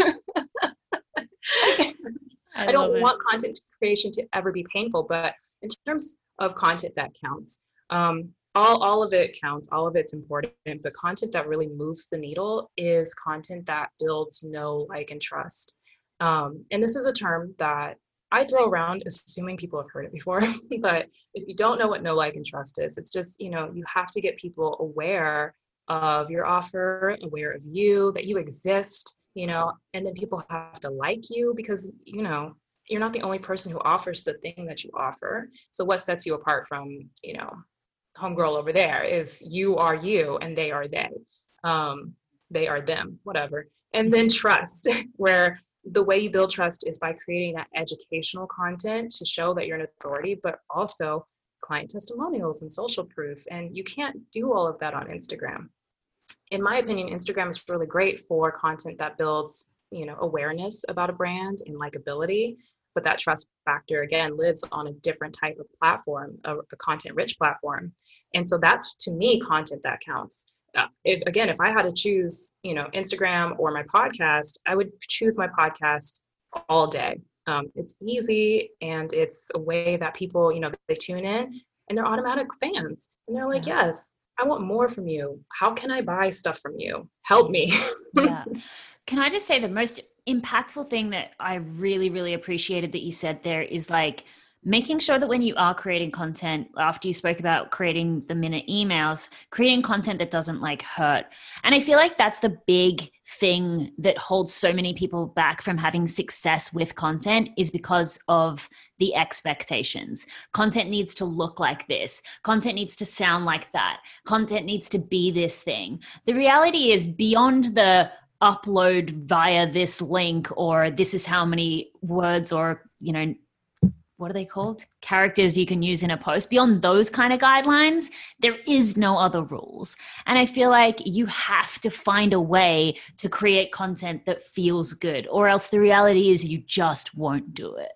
I, I don't want content creation to ever be painful, but in terms of content that counts, um, all, all of it counts, all of it's important, but content that really moves the needle is content that builds know, like, and trust. Um, and this is a term that I throw around assuming people have heard it before, but if you don't know what know, like, and trust is, it's just, you know, you have to get people aware of your offer, aware of you, that you exist, you know, and then people have to like you because, you know, you're not the only person who offers the thing that you offer. So what sets you apart from, you know, homegirl over there is you are you and they are they. Um, they are them, whatever. And then trust, where the way you build trust is by creating that educational content to show that you're an authority, but also client testimonials and social proof. And you can't do all of that on Instagram. In my opinion, Instagram is really great for content that builds, you know, awareness about a brand and likability, but that trust factor, again, lives on a different type of platform, a, a content-rich platform. And so that's, to me, content that counts. Uh, if again, if I had to choose, you know, Instagram or my podcast, I would choose my podcast all day. Um, it's easy and it's a way that people, you know, they tune in and they're automatic fans and they're like, yeah. yes, I want more from you. How can I buy stuff from you? Help me. Yeah. Can I just say the most impactful thing that I really, really appreciated that you said there is like making sure that when you are creating content, after you spoke about creating the minute emails, creating content that doesn't like hurt. And I feel like that's the big thing that holds so many people back from having success with content is because of the expectations. Content needs to look like this. Content needs to sound like that. Content needs to be this thing. The reality is beyond the upload via this link or this is how many words or, you know, what are they called? Characters you can use in a post. Beyond those kind of guidelines, there is no other rules. And I feel like you have to find a way to create content that feels good, or else the reality is you just won't do it.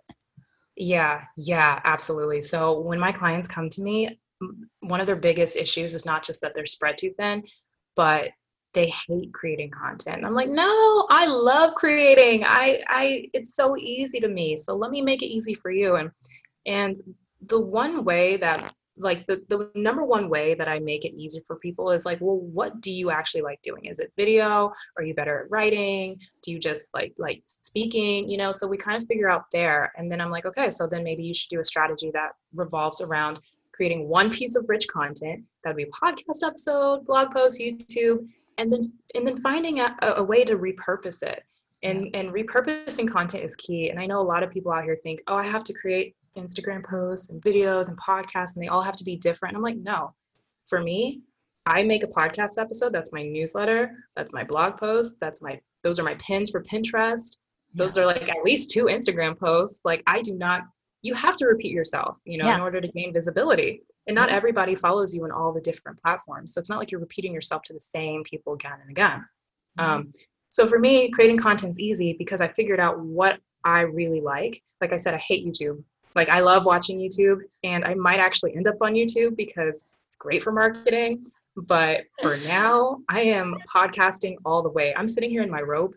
Yeah, yeah, absolutely. So when my clients come to me, one of their biggest issues is not just that they're spread too thin, but they hate creating content. And I'm like, no, I love creating. I, I, it's so easy to me. So let me make it easy for you. And, and the one way that like the, the number one way that I make it easy for people is like, well, what do you actually like doing? Is it video? Are you better at writing? Do you just like, like speaking, you know? So we kind of figure out there. And then I'm like, okay, so then maybe you should do a strategy that revolves around creating one piece of rich content. That'd be a podcast episode, blog post, YouTube, and then and then finding a, a way to repurpose it. And yeah. and repurposing content is key. And I know a lot of people out here think, oh, I have to create Instagram posts and videos and podcasts and they all have to be different. And I'm like, no. For me, I make a podcast episode. That's my newsletter. That's my blog post. That's my those are my pins for Pinterest. Those yeah. are like at least two Instagram posts. Like I do not you have to repeat yourself, you know, yeah. in order to gain visibility. And not everybody follows you on all the different platforms. So it's not like you're repeating yourself to the same people again and again. Mm-hmm. Um, so for me, creating content is easy because I figured out what I really like. Like I said, I hate YouTube. Like I love watching YouTube and I might actually end up on YouTube because it's great for marketing. But for now, I am podcasting all the way. I'm sitting here in my robe.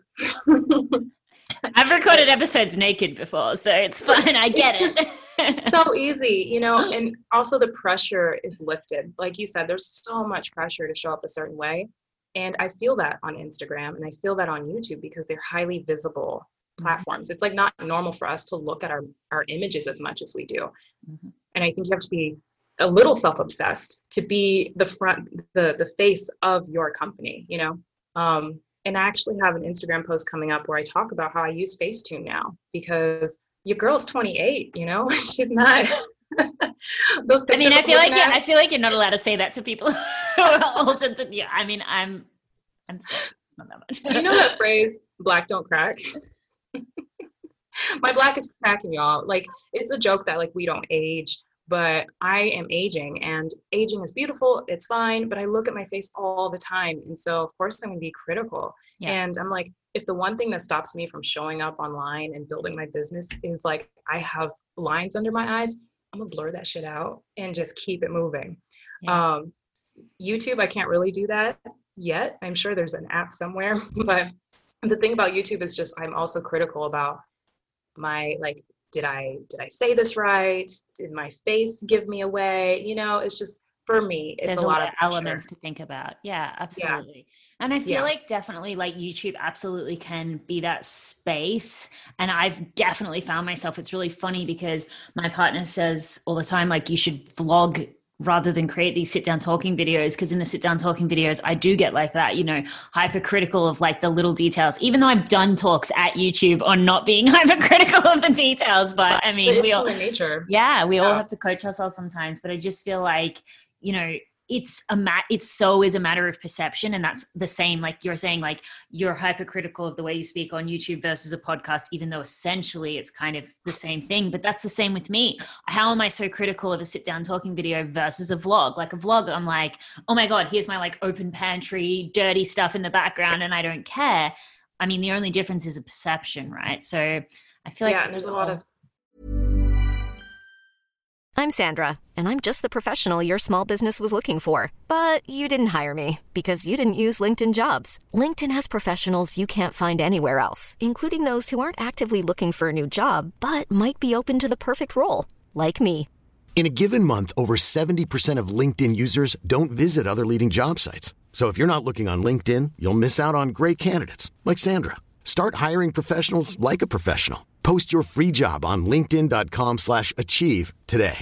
I've recorded episodes naked before, so it's fun. I get it's it. Just so easy, you know, and also the pressure is lifted. Like you said, there's so much pressure to show up a certain way. And I feel that on Instagram and I feel that on YouTube because they're highly visible platforms. It's like not normal for us to look at our, our images as much as we do. Mm-hmm. And I think you have to be a little self-obsessed to be the front, the, the face of your company, you know? Um, And I actually have an Instagram post coming up where I talk about how I use Facetune now because your girl's twenty-eight, you know, she's not. Those I mean, I feel like yeah, I feel like you're not allowed to say that to people who are older than you. I mean, I'm, I'm not that much. You know that phrase, black don't crack? My black is cracking, y'all. Like, it's a joke that like we don't age, but I am aging, and aging is beautiful. It's fine. But I look at my face all the time. And so of course I'm going to be critical. Yeah. And I'm like, if the one thing that stops me from showing up online and building my business is like, I have lines under my eyes, I'm gonna blur that shit out and just keep it moving. Yeah. Um, YouTube, I can't really do that yet. I'm sure there's an app somewhere, but the thing about YouTube is just, I'm also critical about my, like, did I, did I say this right? Did my face give me away? You know, it's just, for me, it's There's a lot of elements to think about. Yeah, absolutely. Yeah. And I feel yeah. like definitely like YouTube absolutely can be that space. And I've definitely found myself, it's really funny because my partner says all the time, like, you should vlog rather than create these sit down talking videos. Because in the sit down talking videos, I do get like that, you know, hypercritical of like the little details, even though I've done talks at YouTube on not being hypercritical of the details. But I mean, but it's we all, human nature. Yeah, we yeah. all have to coach ourselves sometimes. But I just feel like, you know, it's a mat, it's so is a matter of perception. And that's the same, like you're saying, like you're hypercritical of the way you speak on YouTube versus a podcast, even though essentially it's kind of the same thing. But that's the same with me. How am I so critical of a sit down talking video versus a vlog? Like a vlog, I'm like, oh my God, here's my like open pantry, dirty stuff in the background, and I don't care. I mean, the only difference is a perception, right? So I feel like yeah, and there's a lot of I'm Sandra, and I'm just the professional your small business was looking for. But you didn't hire me because you didn't use LinkedIn Jobs. LinkedIn has professionals you can't find anywhere else, including those who aren't actively looking for a new job, but might be open to the perfect role, like me. In a given month, over seventy percent of LinkedIn users don't visit other leading job sites. So if you're not looking on LinkedIn, you'll miss out on great candidates, like Sandra. Start hiring professionals like a professional. Post your free job on linkedin.com slash achieve today.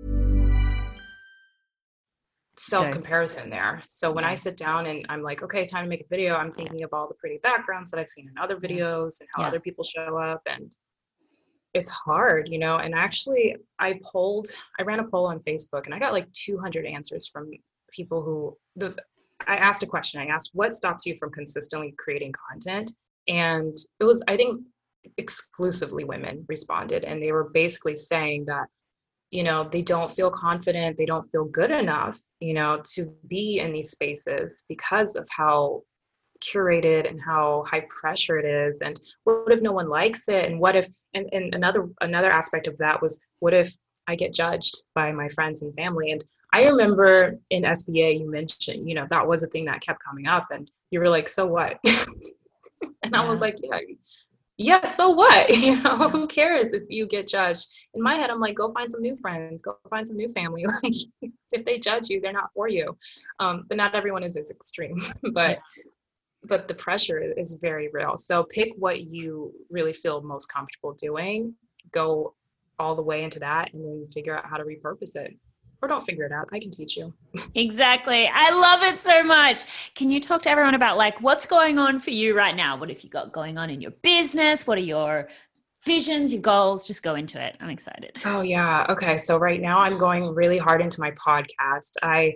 Self-comparison there. So when I sit down and I'm like, okay, time to make a video, I'm thinking of all the pretty backgrounds that I've seen in other videos and how yeah. other people show up. And it's hard, you know, and actually I polled, I ran a poll on Facebook and I got like two hundred answers from people who, the, I asked a question. I asked, what stops you from consistently creating content? And it was, I think, exclusively women responded, and they were basically saying that, you know, they don't feel confident, they don't feel good enough, you know, to be in these spaces because of how curated and how high pressure it is. And what if no one likes it? And what if, and, and another another aspect of that was, what if I get judged by my friends and family? And I remember in S B A, you mentioned, you know, that was a thing that kept coming up, and you were like, so what? And yeah. I was like, yeah, yeah, so what? You know, yeah. Who cares if you get judged? In my head, I'm like, go find some new friends, go find some new family. Like, if they judge you, they're not for you. Um, but not everyone is as extreme. but yeah. but the pressure is very real. So pick what you really feel most comfortable doing, go all the way into that, and then figure out how to repurpose it. Or don't figure it out. I can teach you. Exactly. I love it so much. Can you talk to everyone about like what's going on for you right now? What have you got going on in your business? What are your visions, your goals? Just go into it. I'm excited. Oh yeah. Okay. So right now I'm going really hard into my podcast. I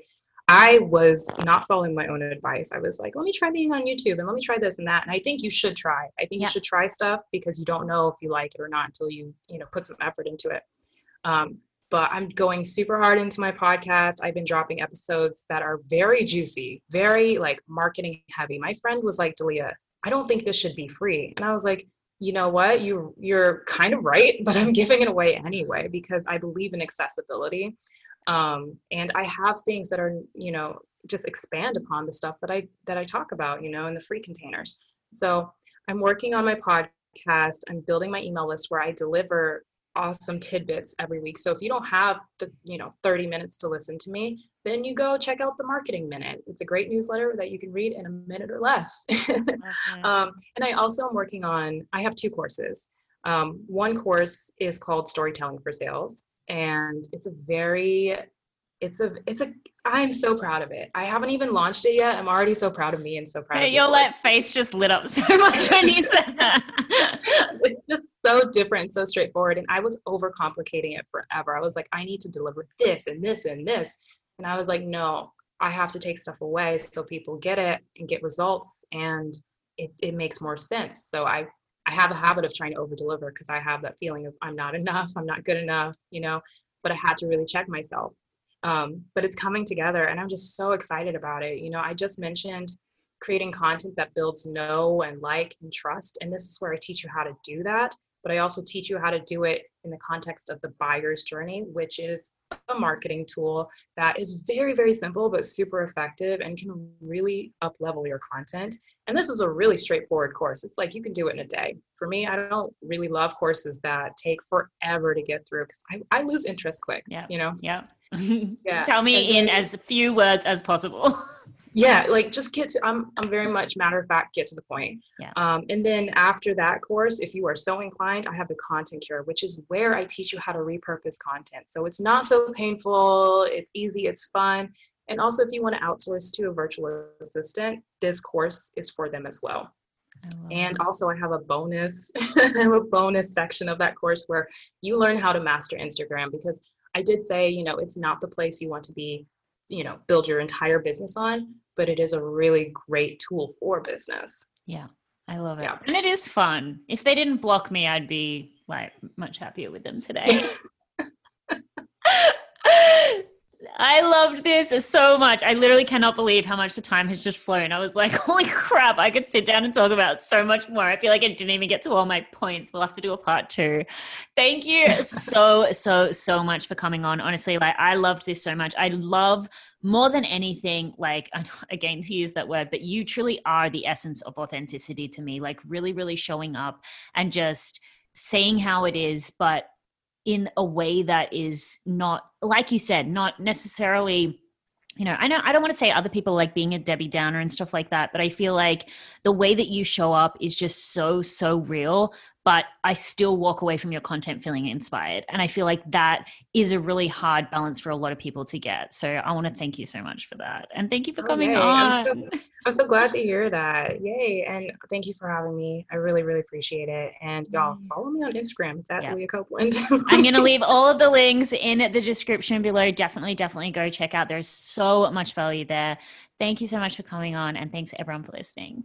I was not following my own advice. I was like, let me try being on YouTube and let me try this and that. And I think you should try. I think yeah. you should try stuff because you don't know if you like it or not until you, you know, put some effort into it. Um, But I'm going super hard into my podcast. I've been dropping episodes that are very juicy, very like marketing heavy. My friend was like, Dalia, I don't think this should be free. And I was like, you know what? You, you're kind of right, but I'm giving it away anyway, because I believe in accessibility. Um, and I have things that are, you know, just expand upon the stuff that I, that I talk about, you know, in the free containers. So I'm working on my podcast. I'm building my email list where I deliver awesome tidbits every week. So if you don't have the, you know, thirty minutes to listen to me, then you go check out the Marketing Minute. It's a great newsletter that you can read in a minute or less. Okay. um, and I also am working on, I have two courses. Um, one course is called Storytelling for Sales. And it's a very, it's a, it's a, I'm so proud of it. I haven't even launched it yet. I'm already so proud of me and so proud hey, of your like face just lit up so much when you said that. It's just so different, so straightforward. And I was overcomplicating it forever. I was like, I need to deliver this and this and this. And I was like, no, I have to take stuff away so people get it and get results. And it, it makes more sense. So I, I have a habit of trying to over deliver because I have that feeling of I'm not enough. I'm not good enough, you know? but I had to really check myself. Um, but it's coming together and I'm just so excited about it. You know, I just mentioned creating content that builds know and like and trust. And this is where I teach you how to do that. But I also teach you how to do it in the context of the buyer's journey, which is a marketing tool that is very, very simple, but super effective and can really up level your content. And this is a really straightforward course. It's like you can do it in a day. For me, I don't really love courses that take forever to get through because I, I lose interest quick, yeah. you know? Yeah. yeah. Tell me then, in as few words as possible. Yeah, like just get to, I'm I'm very much matter of fact, get to the point. Yeah. Um, and then after that course, if you are so inclined, I have the Content Cure, which is where I teach you how to repurpose content. So it's not so painful, it's easy, it's fun. And also if you want to outsource to a virtual assistant, this course is for them as well. And it. also I have a bonus, I have a bonus section of that course where you learn how to master Instagram, because I did say, you know, it's not the place you want to be, you know, build your entire business on, but it is a really great tool for business. Yeah, I love it. Yeah. And it is fun. If they didn't block me, I'd be like much happier with them today. I loved this so much. I literally cannot believe how much the time has just flown. I was like, holy crap, I could sit down and talk about so much more. I feel like I didn't even get to all my points. We'll have to do a part two. Thank you so, so, so much for coming on. Honestly, like I loved this so much. I love more than anything, like, again, to use that word, but you truly are the essence of authenticity to me, like really, really showing up and just saying how it is, but in a way that is not, like you said, not necessarily, you know, I know I don't want to say other people like being a Debbie Downer and stuff like that, but I feel like the way that you show up is just so, so real, but I still walk away from your content feeling inspired. And I feel like that is a really hard balance for a lot of people to get. So I want to thank you so much for that. And thank you for oh, coming yay. on. I'm so, I'm so glad to hear that. Yay. And thank you for having me. I really, really appreciate it. And y'all follow me on Instagram. It's at yeah. Dalia Copeland. I'm going to leave all of the links in the description below. Definitely, definitely go check out. There's so much value there. Thank you so much for coming on. And thanks everyone for listening.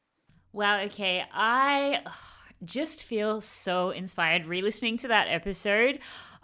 Wow. Okay. I just feel so inspired re-listening to that episode.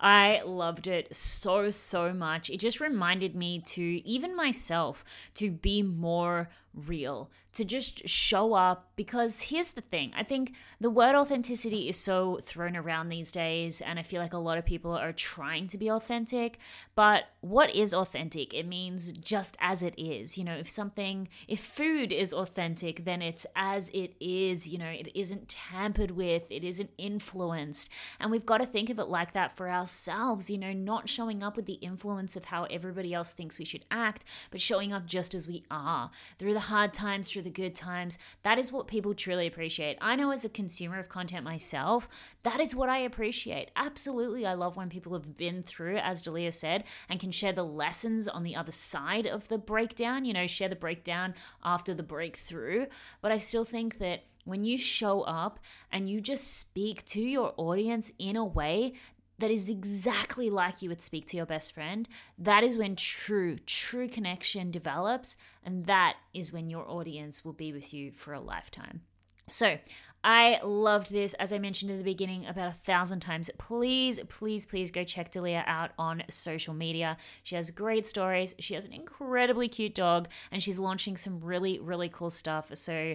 I loved it so, so much. It just reminded me to, even myself, to be more real, to just show up. Because here's the thing, I think the word authenticity is so thrown around these days, and I feel like a lot of people are trying to be authentic. But what is authentic? It means just as it is. You know, if something, if food is authentic, then it's as it is. You know, it isn't tampered with, it isn't influenced. And we've got to think of it like that for ourselves, you know, not showing up with the influence of how everybody else thinks we should act, but showing up just as we are, through the hard times, through the good times. That is what people truly appreciate. I know as a consumer of content myself, that is what I appreciate. Absolutely, I love when people have been through, as Dalia said, and can share the lessons on the other side of the breakdown, you know, share the breakdown after the breakthrough. But I still think that when you show up and you just speak to your audience in a way that is exactly like you would speak to your best friend, that is when true, true connection develops. And that is when your audience will be with you for a lifetime. So I loved this, as I mentioned in the beginning about a thousand times. Please, please, please go check Dalia out on social media. She has great stories. She has an incredibly cute dog, and she's launching some really, really cool stuff. So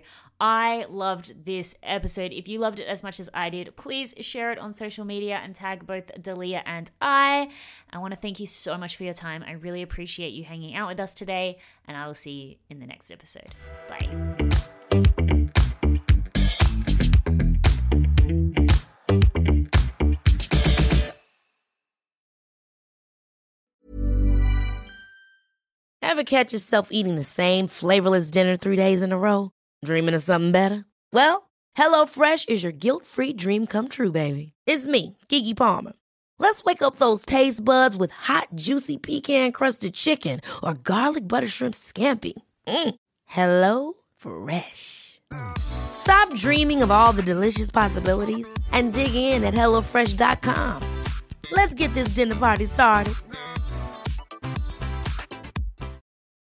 I loved this episode. If you loved it as much as I did, please share it on social media and tag both Dalia and I. I want to thank you so much for your time. I really appreciate you hanging out with us today, and I will see you in the next episode. Bye. Ever catch yourself eating the same flavorless dinner three days in a row? Dreaming of something better? Well, HelloFresh is your guilt-free dream come true, baby. It's me, Keke Palmer. Let's wake up those taste buds with hot, juicy pecan-crusted chicken or garlic butter shrimp scampi. Mm. Hello Fresh. Stop dreaming of all the delicious possibilities and dig in at hello fresh dot com. Let's get this dinner party started.